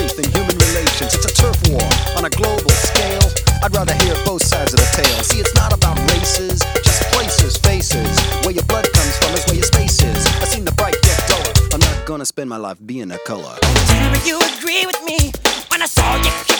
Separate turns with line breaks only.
truth in human relations. It's a turf war on a global scale. I'd rather hear both sides of the tale. See, it's not about races, just places, faces. Where your blood comes from is where your space is. I've seen the bright get duller. I'm not gonna spend my life being a color.
Tell me you agree with me when I saw you